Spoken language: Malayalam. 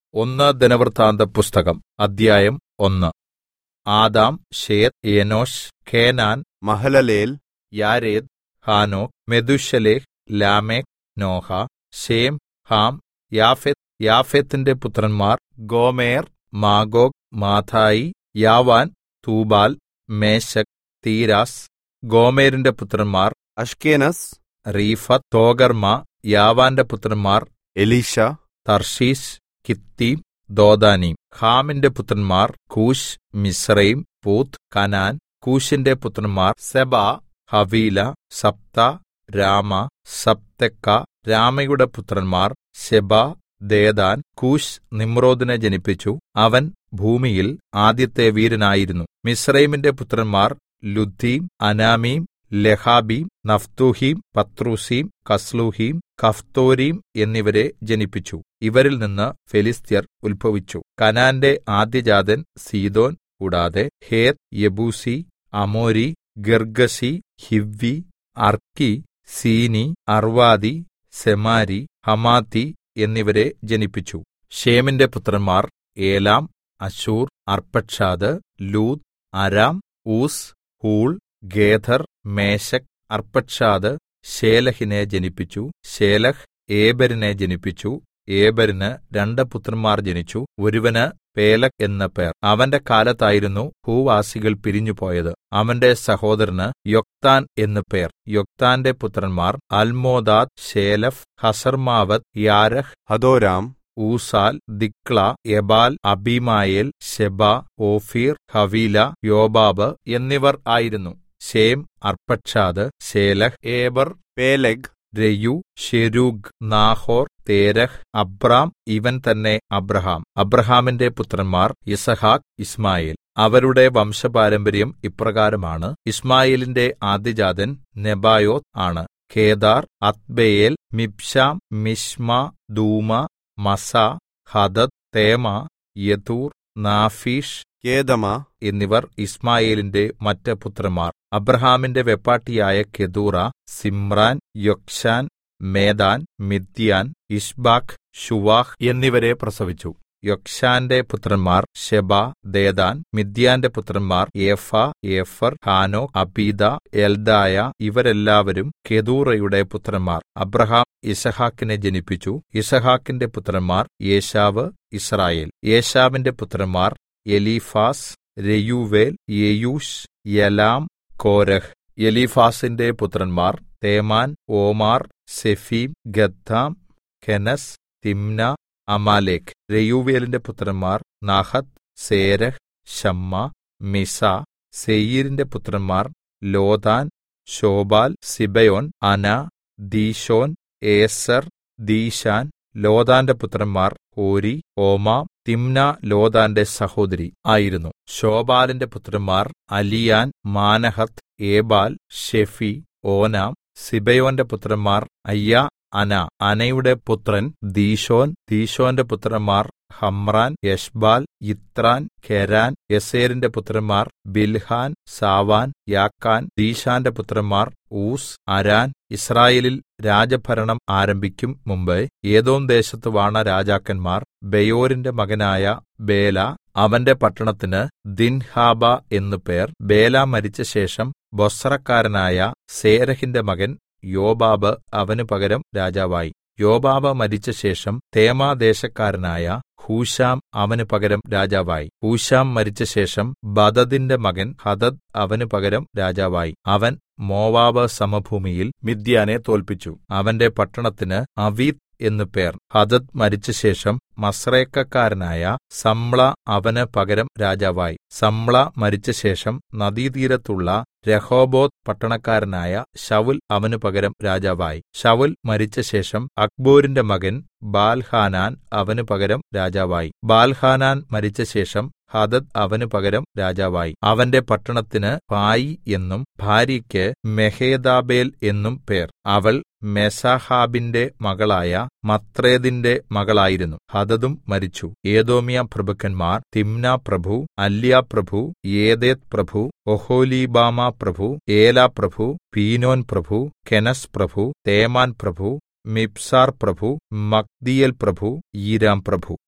ഒന്ന് ദിനവൃത്താന്തപുസ്തകം അദ്ധ്യായം 1. ആദാം, ശേത്ത്, ഏനോശ്, കേനാൻ, മഹലലേൽ, യാരേദ്, ഹാനോക്ക്, മെഥൂശലഹ്, ലാമെക്ക്, നോഹ, ശേം, ഹാം, യാഫെത്ത്. യാഫെത്തിന്റെ പുത്രന്മാർ ഗോമെർ, മാഗോഗ്, മാദായി, യാവാൻ, തൂബാൽ, മേശെക്, തീരാസ്. ഗോമെരിന്റെ പുത്രന്മാർ അശ്കേനസ്, റീഫത്ത്, തോഗർമ. യാവാന്റെ പുത്രന്മാർ എലീശ, തർശീശ്, കിത്തീം, ദോദാനീം. ഹാമിന്റെ പുത്രന്മാർ കൂശ്, മിസ്രയീം, പൂത്ത്, കനാൻ. കൂശിന്റെ പുത്രന്മാർ സെബാ, ഹവീല, സപ്ത, രാമ, സപ്തെക്ക. രാമയുടെ പുത്രന്മാർ ശെബാ, ദേദാൻ. കൂശ് നിമ്രോദിനെ ജനിപ്പിച്ചു. അവൻ ഭൂമിയിൽ ആദ്യത്തെ വീരനായിരുന്നു. മിസ്രയീമിന്റെ പുത്രന്മാർ ലുദ്ദീം, അനാമീം, ലെഹാബീം, നഫ്തൂഹീം, പത്രൂസീം, കസ്ലൂഹീം, കഫ്തോരീം എന്നിവരെ ജനിപ്പിച്ചു. ഇവരിൽ നിന്ന് ഫെലിസ്ത്യർ ഉത്ഭവിച്ചു. കനാന്റെ ആദ്യജാതൻ സീദോൻ. കൂടാതെ ഹേത്ത്, യെബൂസി, അമോരി, ഗിർഗശി, ഹിവ്വി, അർക്കി, സീനി, അർവാദി, സെമാരി, ഹമാത്തി എന്നിവരെ ജനിപ്പിച്ചു. ശേമിന്റെ പുത്രന്മാർ ഏലാം, അശൂർ, അർപ്പക്ഷാദ്, ലൂദ്, അരാം, ഊസ്, ഹൂൾ, ഗേഥർ, മേശെക്. അർപ്പക്ഷാദ് ശേലഹിനെ ജനിപ്പിച്ചു. ശേലഹ് ഏബെരിനെ ജനിപ്പിച്ചു. ഏബെരിന് 2 പുത്രന്മാർ ജനിച്ചു. ഒരുവന് പേലെഗ് എന്ന പേർ. അവന്റെ കാലത്തായിരുന്നു ഭൂവാസികൾ പിരിഞ്ഞുപോയത്. അവന്റെ സഹോദരന് യൊക്താൻ എന്നു പേർ. യൊക്താന്റെ പുത്രന്മാർ അൽമോദാദ്, ശേലഫ്, ഹസർമാവത്ത്, യാരഹ്, ഹദോരാം, ഊസാൽ, ദിക്ല, എബാൽ, അബീമായേൽ, ശെബാ, ഓഫീർ, ഹവീല, യോബാബ് എന്നിവർ ആയിരുന്നു. ശേം, അർപ്പക്ഷാദ്, ശേലഹ്, ഏബർ, പേലെഗ്, രയു, ശെരൂഗ്, നാഹോർ, തേരഹ്, അബ്രാം. ഇവൻ തന്നെ അബ്രഹാം. അബ്രഹാമിന്റെ പുത്രന്മാർ യിസ്ഹാക്ക്, ഇസ്മായേൽ. അവരുടെ വംശപാരമ്പര്യം ഇപ്രകാരമാണ്. ഇസ്മായേലിന്റെ ആദ്യജാതൻ നെബായോത്ത് ആണ്. കേദാർ, അത്ബേയേൽ, മിബ്ശാം, മിശ്മ, ദൂമ, മസ, ഹദദ്, തേമ, യെതൂർ, നാഫീഷ്, കേദമ എന്നിവർ ഇസ്മായേലിന്റെ മറ്റ് പുത്രന്മാർ. അബ്രഹാമിന്റെ വെപ്പാട്ടിയായ കെതൂറ, സിമ്രാൻ, യൊക്ഷാൻ, മേദാൻ, മിദ്യാൻ, ഇശ്ബാക്ക്, ശുവാഹ് എന്നിവരെ പ്രസവിച്ചു. യൊക്ഷാന്റെ പുത്രന്മാർ ശെബാ, ദേദാൻ. മിദ്യാന്റെ പുത്രന്മാർ ഏഫ, ഏഫർ, ഹാനോക്ക്, അബീദ, എൽദായ. ഇവരെല്ലാവരും കെതൂറയുടെ പുത്രന്മാർ. അബ്രഹാം യിസ്ഹാക്കിനെ ജനിപ്പിച്ചു. യിസ്ഹാക്കിന്റെ പുത്രന്മാർ ഏശാവ്, യിസ്രായേൽ. ഏശാവിന്റെ പുത്രന്മാർ എലീഫാസ്, രെയൂവേൽ, യെയൂശ്, യലാം, കോരഹ്. എലീഫാസിന്റെ പുത്രന്മാർ തേമാൻ, ഓമാർ, സെഫീം, ഗദ്ദാം, കെനസ്, തിമ്ന, അമാലേക്ക്. രെയൂവേലിന്റെ പുത്രന്മാർ നാഹത്ത്, സേരഹ്, ശമ്മ, മിസ. സെയീരിന്റെ പുത്രന്മാർ ലോതാൻ, ശോബാൽ, സിബയോൻ, അന, ദീശോൻ, ഏസർ, ദീശാൻ. ലോതാന്റെ പുത്രന്മാർ ഹോരി, ഓമാം. തിമ്ന ലോതാന്റെ സഹോദരി ആയിരുന്നു. ശോബാലിന്റെ പുത്രന്മാർ അലിയാൻ, മാനഹത്ത്, ഏബാൽ, ഷെഫി, ഓനാം. സിബയോന്റെ പുത്രന്മാർ അയ്യ, അന. അനയുടെ പുത്രൻ ദീശോൻ. ദീശോന്റെ പുത്രന്മാർ ഹമ്രാൻ, എശ്ബാൽ, യിത്രാൻ, കെരാൻ. യസേരിന്റെ പുത്രന്മാർ ബിൽഹാൻ, സാവാൻ, യാക്കാൻ. ദീശാന്റെ പുത്രന്മാർ ഊസ്, അരാൻ. ഇസ്രായേലിൽ രാജഭരണം ആരംഭിക്കും മുമ്പ് ഏദോം ദേശത്ത് വാണ രാജാക്കന്മാർ ബെയോരിന്റെ മകനായ ബേല. അവന്റെ പട്ടണത്തിന് ദിൻഹാബ എന്നു പേർ. ബേല മരിച്ച ശേഷം ബൊസ്രക്കാരനായ സേരഹിന്റെ മകൻ യോബാബ് അവന് പകരം രാജാവായി. യോബാബ് മരിച്ച ശേഷം തേമാദേശക്കാരനായ ഹൂശാം അവന് പകരം രാജാവായി. ഹൂശാം മരിച്ച ശേഷം ബദദിന്റെ മകൻ ഹദദ് അവന് പകരം രാജാവായി. അവൻ മോവാബ് സമഭൂമിയിൽ മിദ്യാനെ തോൽപ്പിച്ചു. അവന്റെ പട്ടണത്തിന് അവീത്ത് എന്നു പേർ. ഹദദ് മരിച്ച ശേഷം മസ്രേക്കക്കാരനായ സമ്ല അവന് പകരം രാജാവായി. സമ്ല മരിച്ച ശേഷം നദീതീരത്തുള്ള രഹോബോത്ത് പട്ടണക്കാരനായ ശൌൽ അവന് പകരം രാജാവായി. ശൌൽ മരിച്ച ശേഷം അക്ബോരിന്റെ മകൻ ബാൽഹാനാൻ അവന് പകരം രാജാവായി. ബാൽഹാനാൻ മരിച്ച ശേഷം ഹദദ് അവന് പകരം രാജാവായി. അവന്റെ പട്ടണത്തിന് പായി എന്നും ഭാര്യയ്ക്ക് മെഹേതാബേൽ എന്നും പേർ. അവൾ മെസാഹാബിന്റെ മകളായ മത്രേദിന്റെ മകളായിരുന്നു. ഹദദും മരിച്ചു. ഏദോമ്യ പ്രഭുക്കന്മാർ തിമ്ന പ്രഭു, അല്യാ പ്രഭു, യേദേത്ത് പ്രഭു, ഒഹൊലീബാമ പ്രഭു, ഏല പ്രഭു, പീനോൻ പ്രഭു, കെനസ് പ്രഭു, തേമാൻ പ്രഭു, മിബ്സാർ പ്രഭു, മഗ്ദീയേൽ പ്രഭു, ഈരാം പ്രഭു.